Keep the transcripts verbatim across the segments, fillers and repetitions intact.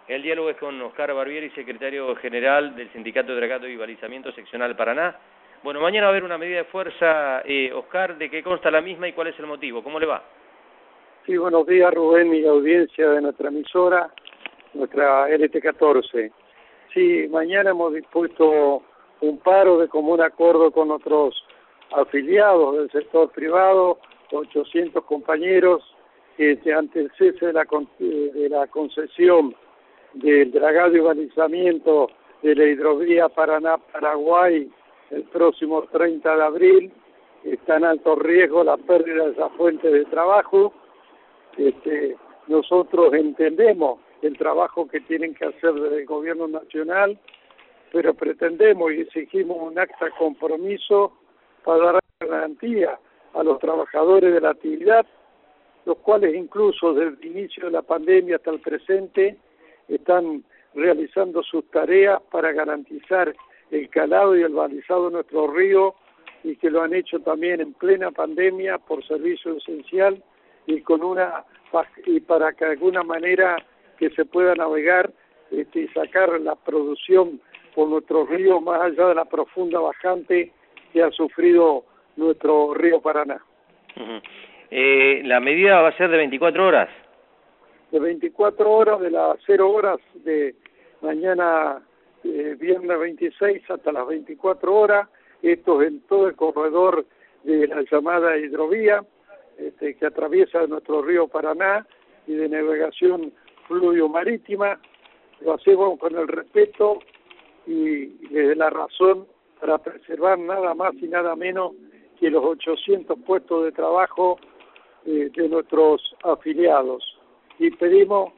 El diálogo es con Oscar Barbieri, secretario general del Sindicato de Dragado y Balizamiento Seccional Paraná. Bueno, mañana va a haber una medida de fuerza, eh, Oscar, ¿de qué consta la misma y cuál es el motivo? ¿Cómo le va? Sí, buenos días, Rubén y audiencia de nuestra emisora, nuestra L T catorce. Sí, mañana hemos dispuesto un paro de común acuerdo con nuestros afiliados del sector privado, ochocientos compañeros, que ante el cese de la, de la concesión del dragado y balizamiento de la hidrovía Paraná-Paraguay el próximo treinta de abril, está en alto riesgo la pérdida de esa fuente de trabajo. Este, nosotros entendemos el trabajo que tienen que hacer desde el gobierno nacional, pero pretendemos y exigimos un acta de compromiso para dar garantía a los trabajadores de la actividad, los cuales incluso desde el inicio de la pandemia hasta el presente están realizando sus tareas para garantizar el calado y el balizado de nuestro río, y que lo han hecho también en plena pandemia por servicio esencial y con una y para que de alguna manera que se pueda navegar este, y sacar la producción por nuestro río más allá de la profunda bajante que ha sufrido nuestro río Paraná. Uh-huh. eh, ¿La medida va a ser de veinticuatro horas? De veinticuatro horas, de las cero horas de mañana eh, viernes veintiséis hasta las veinticuatro horas, esto es en todo el corredor de la llamada hidrovía, este, que atraviesa nuestro río Paraná y de navegación fluvio-marítima. Lo hacemos con el respeto y desde la razón para preservar nada más y nada menos que los ochocientos puestos de trabajo eh, de nuestros afiliados. Y pedimos...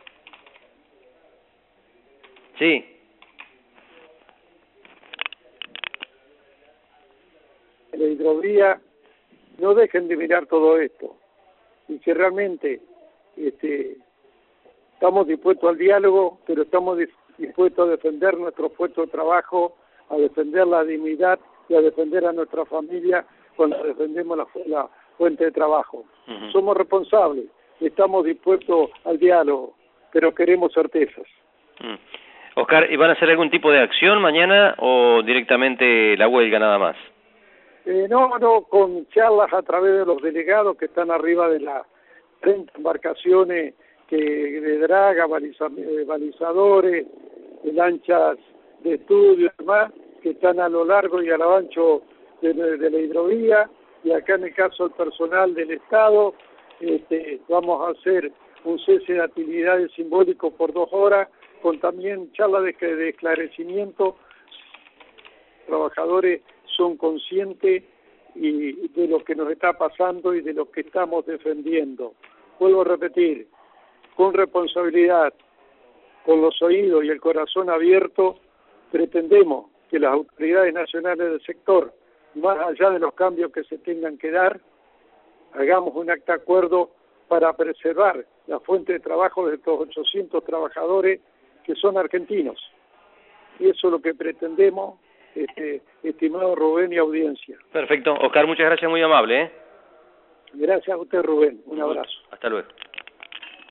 Sí. La hidrovía no dejen de mirar todo esto y que realmente este, estamos dispuestos al diálogo, pero estamos dispuestos a defender nuestro puesto de trabajo, a defender la dignidad y a defender a nuestra familia cuando defendemos la, la fuente de trabajo. Uh-huh. Somos responsables, estamos dispuestos al diálogo, pero queremos certezas. Uh-huh. Oscar, ¿y van a hacer algún tipo de acción mañana o directamente la huelga nada más? Eh, no, no, con charlas a través de los delegados que están arriba de las treinta embarcaciones que de draga, baliza, eh, balizadores, de lanchas de estudio y demás, que están a lo largo y a lo ancho de, de, de la hidrovía, y acá en el caso del personal del Estado, este, vamos a hacer un cese de actividades simbólico por dos horas, con también charlas de, de esclarecimiento. Los trabajadores son conscientes y de lo que nos está pasando y de lo que estamos defendiendo. Vuelvo a repetir, con responsabilidad, con los oídos y el corazón abierto, pretendemos que las autoridades nacionales del sector, más allá de los cambios que se tengan que dar, hagamos un acta de acuerdo para preservar la fuente de trabajo de estos ochocientos trabajadores que son argentinos. Y eso es lo que pretendemos. Este, estimado Rubén y audiencia. Perfecto. Oscar, muchas gracias, muy amable. ¿eh? Gracias a usted, Rubén. Un abrazo. Hasta luego.